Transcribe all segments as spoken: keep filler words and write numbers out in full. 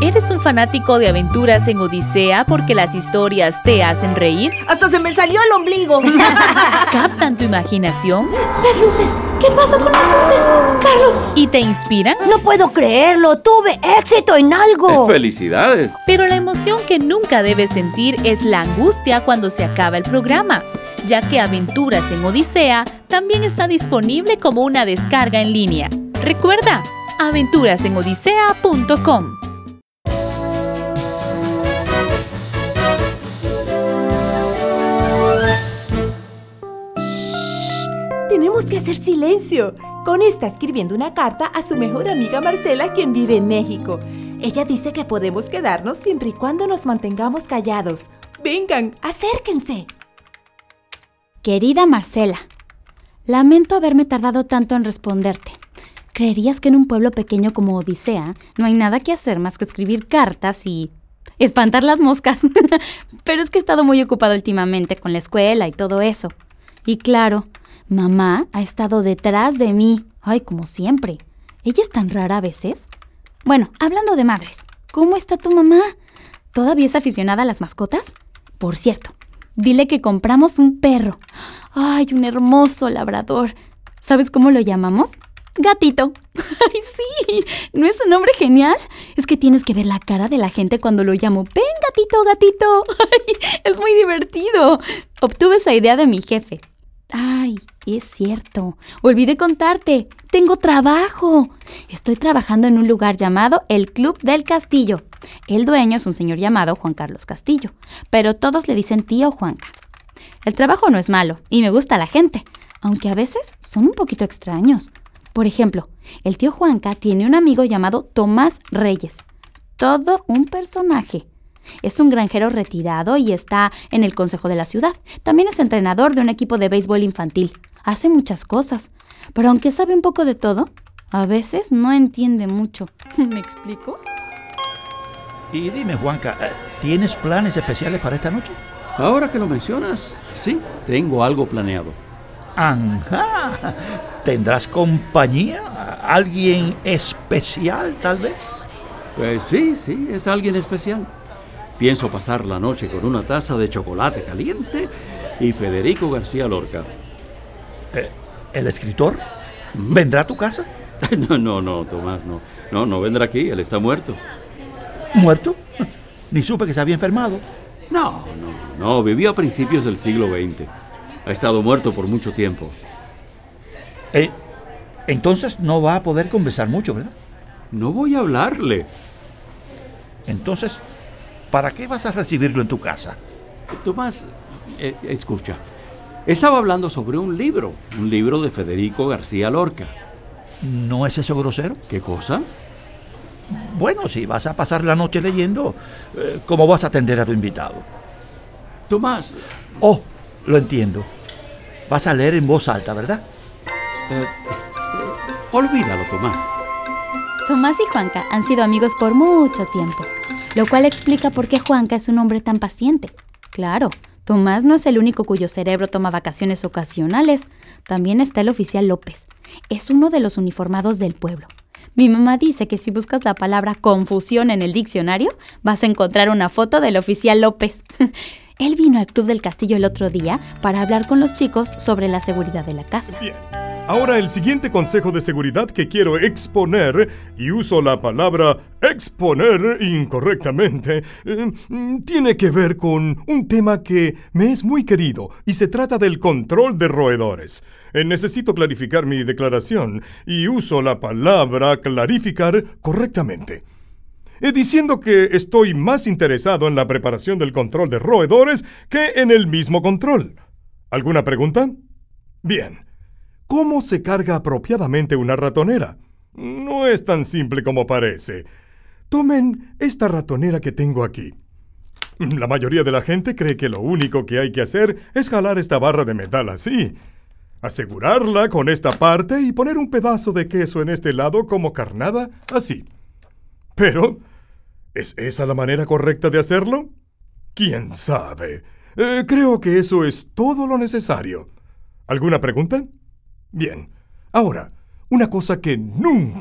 ¿Eres un fanático de Aventuras en Odisea porque las historias te hacen reír? ¡Hasta se me salió el ombligo! ¿Captan tu imaginación? ¡Las luces! ¿Qué pasó con las luces? ¡Carlos! ¿Y te inspiran? ¡No puedo creerlo! ¡Tuve éxito en algo! ¡Felicidades! Pero la emoción que nunca debes sentir es la angustia cuando se acaba el programa, ya que Aventuras en Odisea también está disponible como una descarga en línea. Recuerda, aventuras en odisea punto com. Tenemos que hacer silencio. Connie está escribiendo una carta a su mejor amiga Marcela, quien vive en México. Ella dice que podemos quedarnos siempre y cuando nos mantengamos callados. Vengan, acérquense. Querida Marcela, lamento haberme tardado tanto en responderte. ¿Creerías que en un pueblo pequeño como Odisea no hay nada que hacer más que escribir cartas y espantar las moscas? Pero es que he estado muy ocupado últimamente con la escuela y todo eso. Y claro, mamá ha estado detrás de mí. Ay, como siempre. ¿Ella es tan rara a veces? Bueno, hablando de madres, ¿cómo está tu mamá? ¿Todavía es aficionada a las mascotas? Por cierto, dile que compramos un perro. Ay, un hermoso labrador. ¿Sabes cómo lo llamamos? Gatito. ¡Ay, sí! ¿No es un nombre genial? Es que tienes que ver la cara de la gente cuando lo llamo. ¡Ven, gatito, gatito! ¡Ay, es muy divertido! Obtuve esa idea de mi jefe. ¡Ay, es cierto! Olvidé contarte. ¡Tengo trabajo! Estoy trabajando en un lugar llamado el Club del Castillo. El dueño es un señor llamado Juan Carlos Castillo, pero todos le dicen tío Juanca. El trabajo no es malo y me gusta la gente, aunque a veces son un poquito extraños. Por ejemplo, el tío Juanca tiene un amigo llamado Tomás Reyes. Todo un personaje. Es un granjero retirado y está en el consejo de la ciudad. También es entrenador de un equipo de béisbol infantil. Hace muchas cosas, pero aunque sabe un poco de todo, a veces no entiende mucho. ¿Me explico? Y dime, Juanca, ¿tienes planes especiales para esta noche? Ahora que lo mencionas, sí, tengo algo planeado. Ajá. ¿Tendrás compañía? ¿Alguien especial, tal vez? Pues sí, sí, es alguien especial. Pienso pasar la noche con una taza de chocolate caliente y Federico García Lorca. Eh, ¿El escritor? ¿Vendrá a tu casa? No, no, no, Tomás, no. No, no vendrá aquí, él está muerto. ¿Muerto? Ni supe que se había enfermado. No, no, no, vivió a principios del siglo veinte. Ha estado muerto por mucho tiempo. Eh, entonces no va a poder conversar mucho, ¿verdad? No voy a hablarle. Entonces, ¿para qué vas a recibirlo en tu casa? Tomás, eh, escucha. Estaba hablando sobre un libro, un libro de Federico García Lorca. ¿No es eso grosero? ¿Qué cosa? Bueno, si vas a pasar la noche leyendo, eh, ¿cómo vas a atender a tu invitado? Tomás. Oh, lo entiendo. Vas a leer en voz alta, ¿verdad? Eh, eh, olvídalo, Tomás. Tomás y Juanca han sido amigos por mucho tiempo, lo cual explica por qué Juanca es un hombre tan paciente. Claro, Tomás no es el único cuyo cerebro toma vacaciones ocasionales. También está el oficial López. Es uno de los uniformados del pueblo. Mi mamá dice que si buscas la palabra confusión en el diccionario, vas a encontrar una foto del oficial López. Él vino al Club del Castillo el otro día para hablar con los chicos sobre la seguridad de la casa. Bien. Ahora el siguiente consejo de seguridad que quiero exponer, y uso la palabra exponer incorrectamente, eh, tiene que ver con un tema que me es muy querido, y se trata del control de roedores. Eh, necesito clarificar mi declaración, y uso la palabra clarificar correctamente. Eh, diciendo que estoy más interesado en la preparación del control de roedores que en el mismo control. ¿Alguna pregunta? Bien. ¿Cómo se carga apropiadamente una ratonera? No es tan simple como parece. Tomen esta ratonera que tengo aquí. La mayoría de la gente cree que lo único que hay que hacer es jalar esta barra de metal así, asegurarla con esta parte y poner un pedazo de queso en este lado como carnada así. Pero, ¿es esa la manera correcta de hacerlo? ¿Quién sabe? Eh, creo que eso es todo lo necesario. ¿Alguna pregunta? Bien, ahora, una cosa que nunca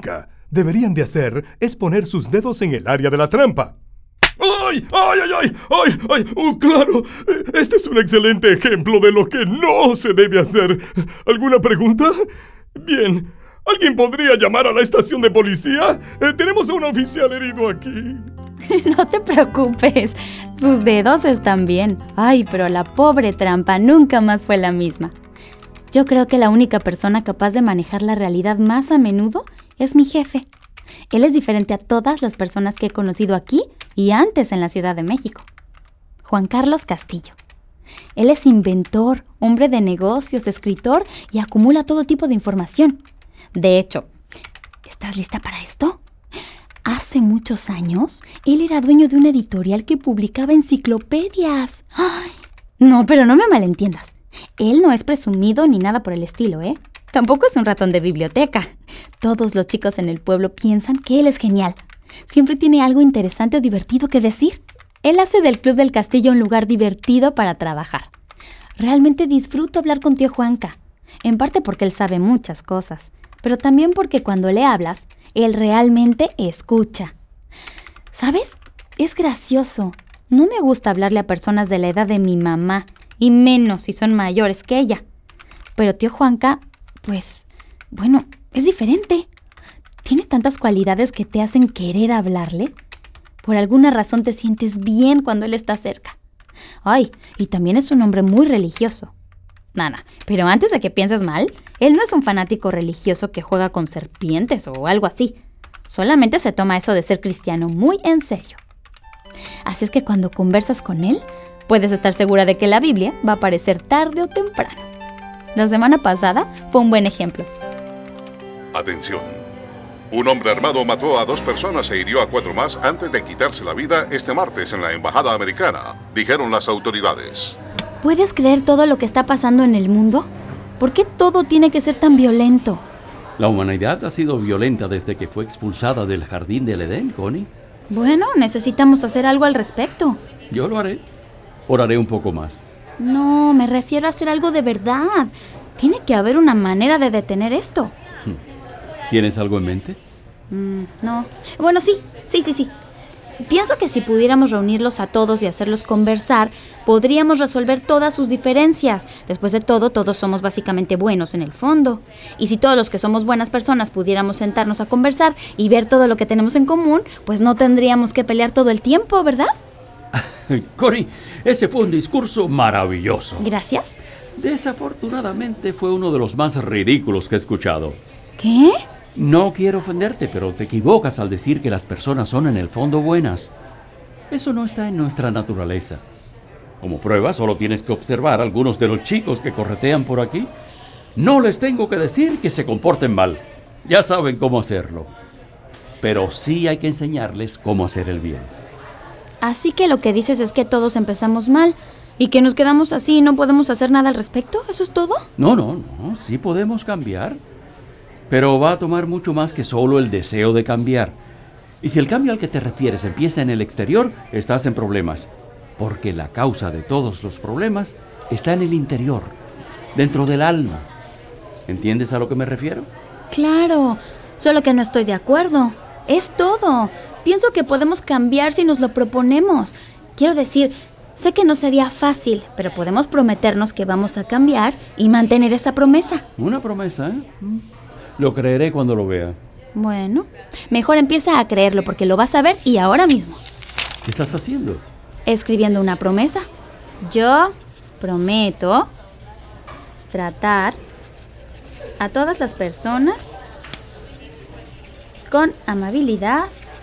deberían de hacer es poner sus dedos en el área de la trampa. ¡Ay! ¡Ay, ay, ay! ¡Ay, ay! ¡Oh, claro! Este es un excelente ejemplo de lo que no se debe hacer. ¿Alguna pregunta? Bien. ¿Alguien podría llamar a la estación de policía? Eh, tenemos a un oficial herido aquí. No te preocupes. Sus dedos están bien. Ay, pero la pobre trampa nunca más fue la misma. Yo creo que la única persona capaz de manejar la realidad más a menudo es mi jefe. Él es diferente a todas las personas que he conocido aquí y antes en la Ciudad de México. Juan Carlos Castillo. Él es inventor, hombre de negocios, escritor y acumula todo tipo de información. De hecho, ¿estás lista para esto? Hace muchos años, él era dueño de una editorial que publicaba enciclopedias. ¡Ay! No, pero no me malentiendas. Él no es presumido ni nada por el estilo, ¿eh? Tampoco es un ratón de biblioteca. Todos los chicos en el pueblo piensan que él es genial. Siempre tiene algo interesante o divertido que decir. Él hace del Club del Castillo un lugar divertido para trabajar. Realmente disfruto hablar con tío Juanca. En parte porque él sabe muchas cosas, pero también porque cuando le hablas, él realmente escucha. ¿Sabes? Es gracioso. No me gusta hablarle a personas de la edad de mi mamá, y menos si son mayores que ella. Pero tío Juanca, pues, bueno, es diferente. Tiene tantas cualidades que te hacen querer hablarle. Por alguna razón te sientes bien cuando él está cerca. Ay, y también es un hombre muy religioso. Nada, pero antes de que pienses mal, él no es un fanático religioso que juega con serpientes o algo así. Solamente se toma eso de ser cristiano muy en serio. Así es que cuando conversas con él, puedes estar segura de que la Biblia va a aparecer tarde o temprano. La semana pasada fue un buen ejemplo. Atención. Un hombre armado mató a dos personas e hirió a cuatro más antes de quitarse la vida este martes en la embajada americana, dijeron las autoridades. ¿Puedes creer todo lo que está pasando en el mundo? ¿Por qué todo tiene que ser tan violento? La humanidad ha sido violenta desde que fue expulsada del jardín del Edén, Connie. Bueno, necesitamos hacer algo al respecto. Yo lo haré. Oraré un poco más. No, me refiero a hacer algo de verdad. Tiene que haber una manera de detener esto. ¿Tienes algo en mente? Mm, no. Bueno, sí, sí, sí, sí. Pienso que si pudiéramos reunirlos a todos y hacerlos conversar, podríamos resolver todas sus diferencias. Después de todo, todos somos básicamente buenos en el fondo. Y si todos los que somos buenas personas pudiéramos sentarnos a conversar y ver todo lo que tenemos en común, pues no tendríamos que pelear todo el tiempo, ¿verdad? Connie, ese fue un discurso maravilloso. Gracias. Desafortunadamente fue uno de los más ridículos que he escuchado. ¿Qué? No quiero ofenderte, pero te equivocas al decir que las personas son en el fondo buenas. Eso no está en nuestra naturaleza. Como prueba, solo tienes que observar a algunos de los chicos que corretean por aquí. No les tengo que decir que se comporten mal. Ya saben cómo hacerlo. Pero sí hay que enseñarles cómo hacer el bien. Así que lo que dices es que todos empezamos mal y que nos quedamos así y no podemos hacer nada al respecto. ¿Eso es todo? No, no, no. Sí podemos cambiar. Pero va a tomar mucho más que solo el deseo de cambiar. Y si el cambio al que te refieres empieza en el exterior, estás en problemas. Porque la causa de todos los problemas está en el interior, dentro del alma. ¿Entiendes a lo que me refiero? Claro, solo que no estoy de acuerdo. Es todo. Pienso que podemos cambiar si nos lo proponemos. Quiero decir, sé que no sería fácil, pero podemos prometernos que vamos a cambiar y mantener esa promesa. Una promesa, ¿eh? Lo creeré cuando lo vea. Bueno, mejor empieza a creerlo porque lo vas a ver y ahora mismo. ¿Qué estás haciendo? Escribiendo una promesa. Yo prometo tratar a todas las personas con amabilidad,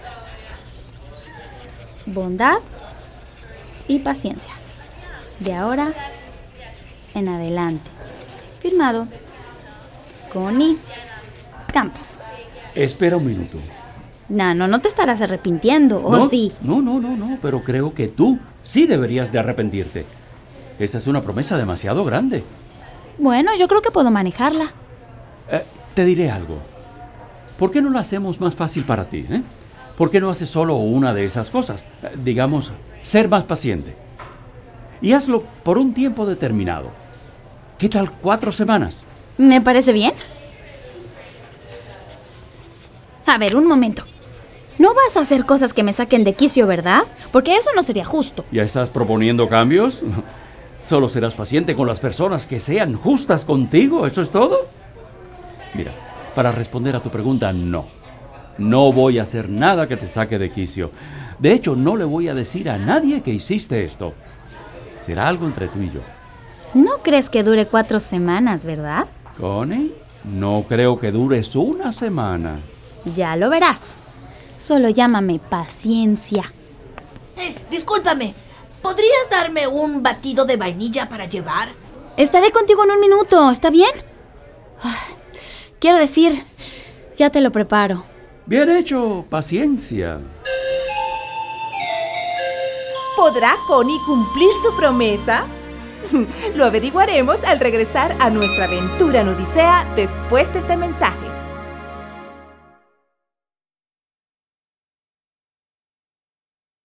bondad y paciencia. De ahora en adelante. Firmado. Connie Campos. Espera un minuto. No, no, no te estarás arrepintiendo, ¿o no, sí? No, no, no, no, pero creo que tú sí deberías de arrepentirte. Esa es una promesa demasiado grande. Bueno, yo creo que puedo manejarla. Eh, te diré algo. ¿Por qué no lo hacemos más fácil para ti, eh? ¿Por qué no haces solo una de esas cosas? Eh, digamos, ser más paciente. Y hazlo por un tiempo determinado. ¿Qué tal cuatro semanas? Me parece bien. A ver, un momento. No vas a hacer cosas que me saquen de quicio, ¿verdad? Porque eso no sería justo. ¿Ya estás proponiendo cambios? Solo serás paciente con las personas que sean justas contigo, ¿eso es todo? Mira, para responder a tu pregunta, no. No voy a hacer nada que te saque de quicio. De hecho, no le voy a decir a nadie que hiciste esto. Será algo entre tú y yo. No crees que dure cuatro semanas, ¿verdad? Connie, no creo que dures una semana. Ya lo verás. Solo llámame paciencia. Eh, discúlpame, ¿podrías darme un batido de vainilla para llevar? Estaré contigo en un minuto, ¿está bien? Ah, quiero decir, ya te lo preparo. Bien hecho, paciencia. ¿Podrá Connie cumplir su promesa? Lo averiguaremos al regresar a nuestra aventura en Odisea después de este mensaje.